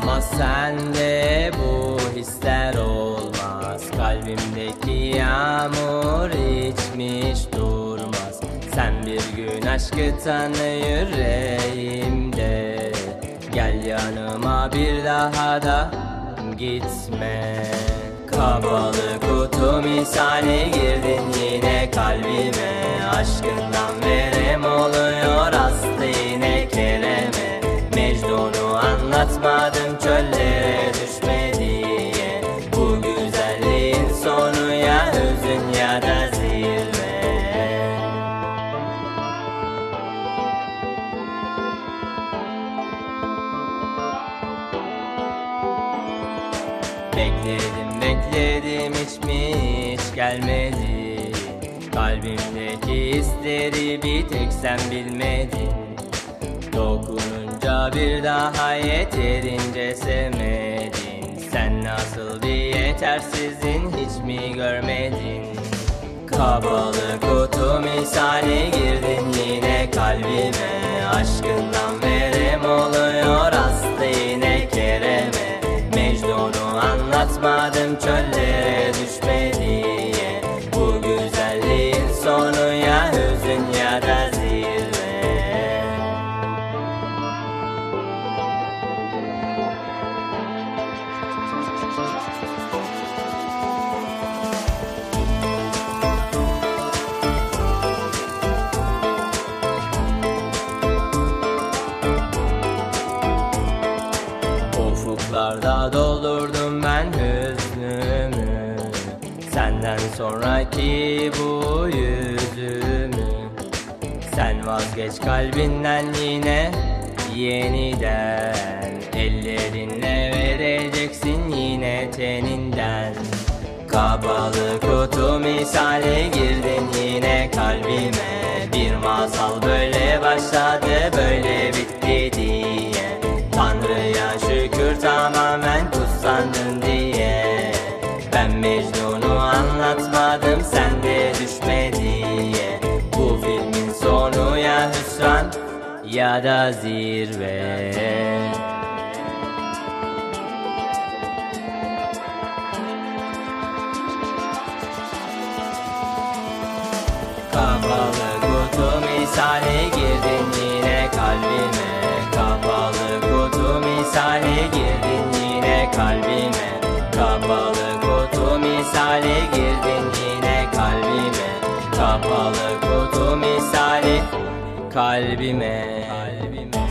Ama sende bu hisler olmaz. Kalbimdeki yağmur içmiş durmaz. Sen bir gün aşkı tanı yüreğimde. Gel yanıma bir daha da gitme. Kapalı kutu misali girdin yine kalbime. Aşkından verem oluyor aslı yine kereme. Mecnun'u anlatmadım çöllere düşme diye. Bu güzelliğin sonu ya hüzün ya da zirve. Bekledim hiç mi hiç gelmedi. Kalbimdeki hisleri bir tek sen bilmedin. Dokununca bir daha yeterince sevmedin. Sen nasıl bir yetersizin hiç mi görmedin? Kapalı kutu misali girdin yine kalbime. Aşkından verem oluyor aslı yine kereme. Mecnun'u anlatmadım çöllere düşme diye. Bu güzelliğin sonu ya hüzün ya da zirve. Ufuklarda doldurdum ben hüznümü. Senden sonraki bu yüzümü. Sen vazgeç kalbinden yine yeniden. Ellerinle vereceksin yine teninden. Kapalı kutu misali girdin yine kalbime. Bir masal böyle başladı böyle bitti diye. Tanrı'ya şükür tamamen kutsandın diye. Ben Mecnun'u anlatmadım sen de düşme diye. Bu filmin sonu ya hüsran ya da zirve. Kapalı kutu misali girdin yine kalbime. Kapalı kutu misali girdin yine kalbime. Kapalı kutu misali girdin yine kalbime. Kapalı kutu misali kalbime.